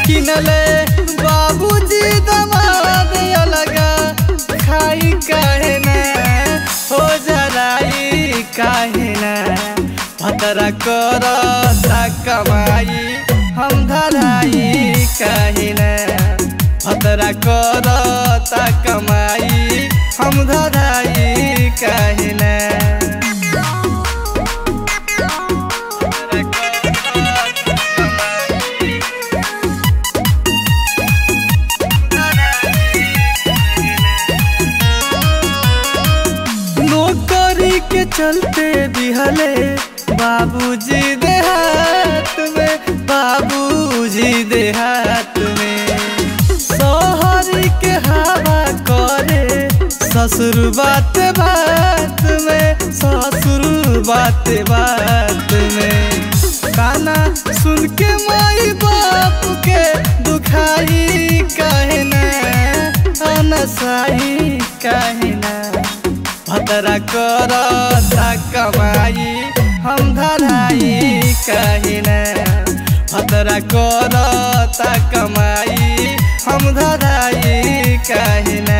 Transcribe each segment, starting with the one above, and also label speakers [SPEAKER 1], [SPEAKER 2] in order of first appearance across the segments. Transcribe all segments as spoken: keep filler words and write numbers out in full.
[SPEAKER 1] किनले बाबूजी दमाद अलगा खाई काहे ना हो जराई काहे ना भतरा करता कमाई हम धराई काहे ना भतरा करता कमाई हम धराई काहे ना नौकरी के चलते दिहले बाबूजी देहात में बाबूजी देहात में शहर के हवा करे ससुर बात बात में ससुर बात बात में गाना सुन के माई बाप के दुखाई काहे ना अनसाई काहे ना भतरा करता कमाई हम धराई काहे ना भतरा करता कमाई हम धराई काहे ना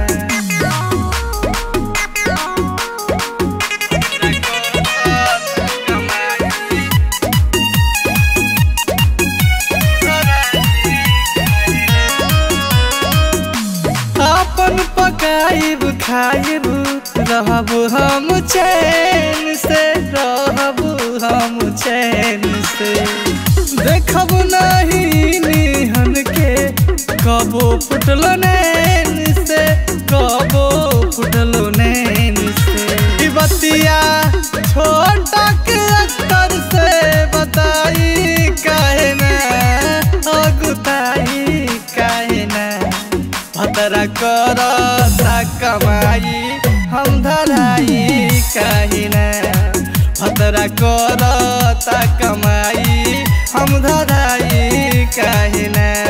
[SPEAKER 1] अपन पकाइब खाइब रहब हम चैन से रहब हम चैन से देखब नहीं निहन के कबो फुटल नैन से कबो फुटल नैन से बतिया छोटा के अक्तर से बताई काहे ना अगुताई काहे ना भतरा करता कमाई हम धराई काहे ना भतरा करता कमाई हम धराई काहे ना।